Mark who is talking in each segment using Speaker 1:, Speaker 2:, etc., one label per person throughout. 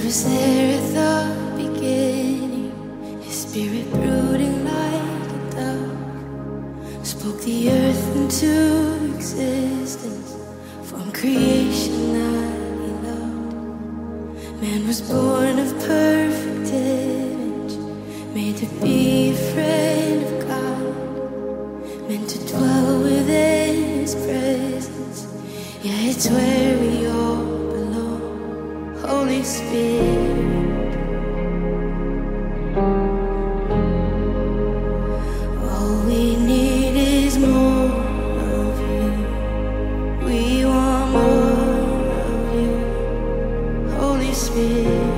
Speaker 1: was there at the beginning, His Spirit brooding like a dove, spoke the earth into existence, from creation that He loved. Man was born of perfect image, made to be a friend of God, meant to dwell within His presence. Yeah, it's where we all belong, Holy Spirit. All we need is more of You. We want more of You, Holy Spirit.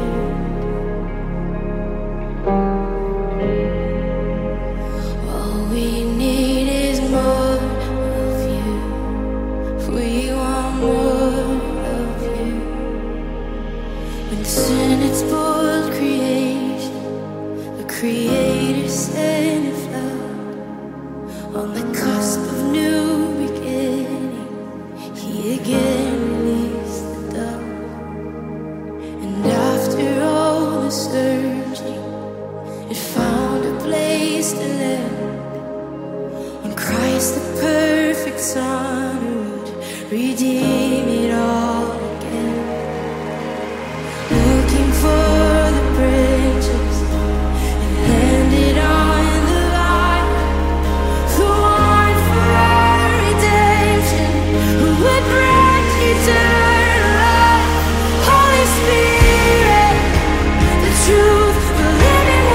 Speaker 1: All we need is more of You. We want more of You. When sin had spoiled creation, the Creator sent a flood. On the cusp of new beginning, He again released the dove. And after all the searching, it found a place to land. On Christ, the perfect Son, would redeem it all again. Looking for the branches and landed on the vine, the one for our redemption, who would bring eternal life. Holy Spirit, the truth, the living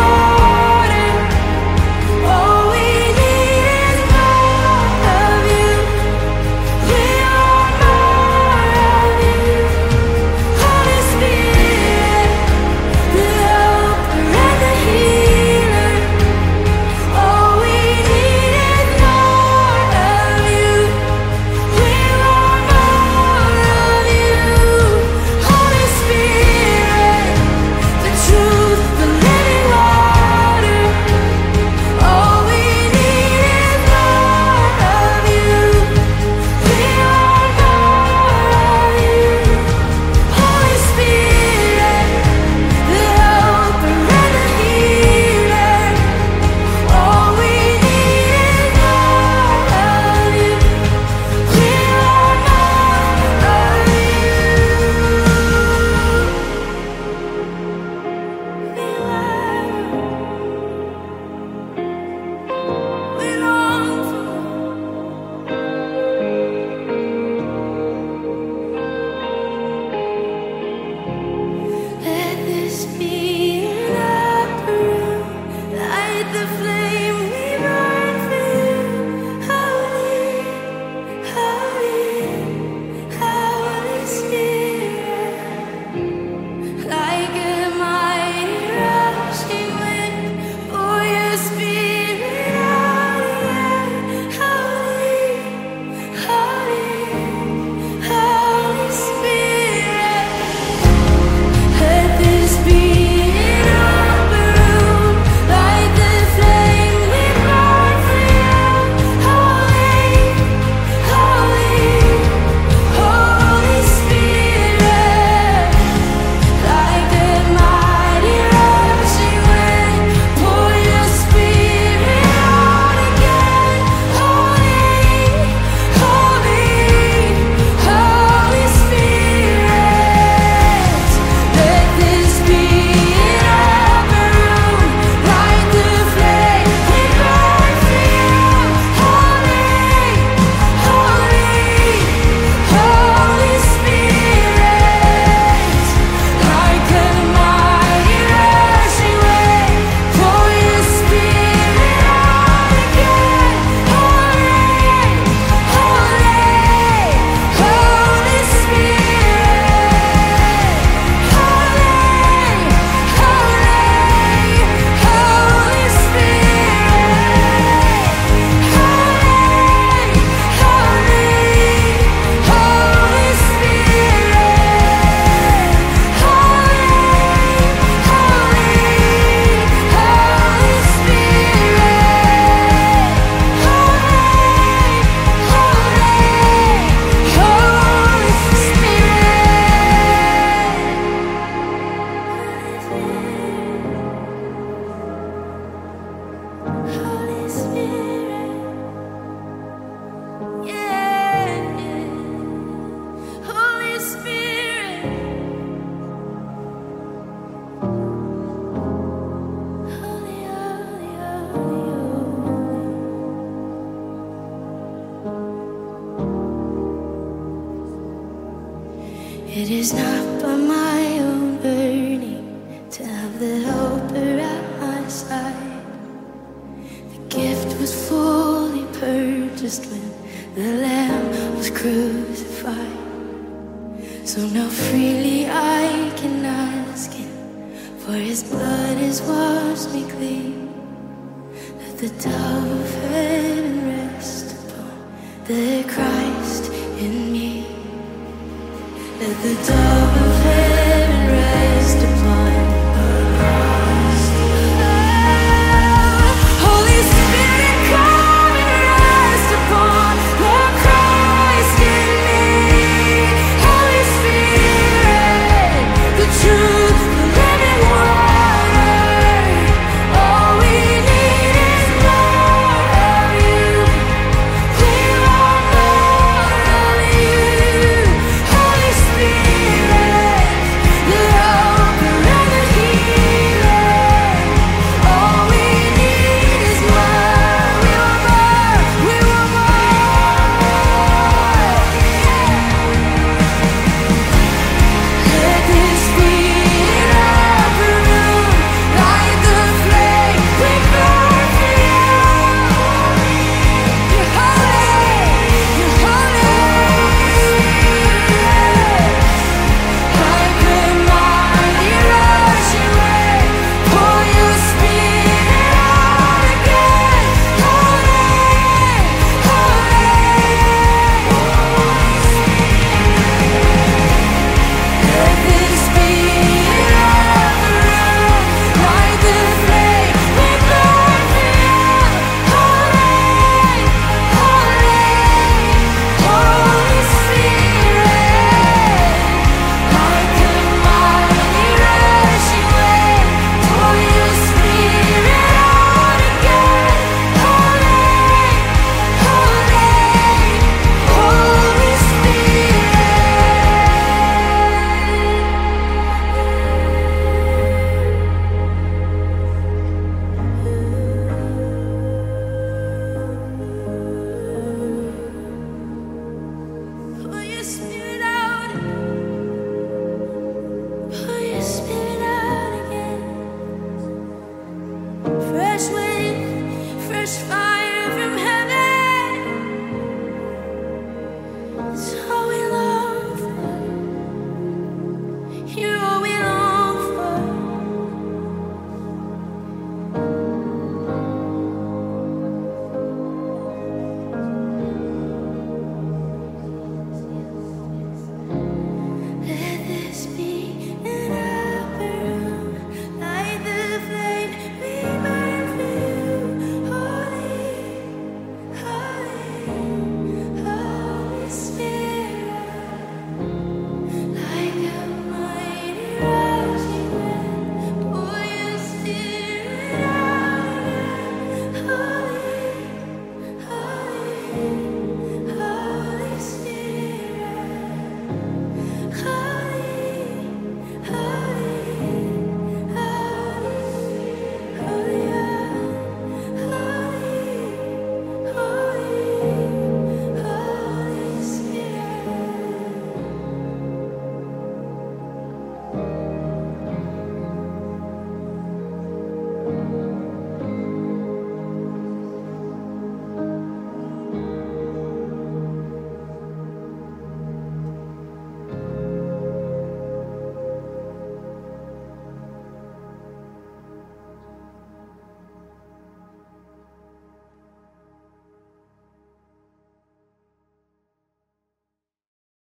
Speaker 1: water. All we need is more of You. was not by my own earning to have the helper at my side. The gift was fully purchased when the Lamb was crucified. So now freely I can ask Him, for His blood has washed me clean. Let the dove of heaven rest upon the Christ in me. Let the dove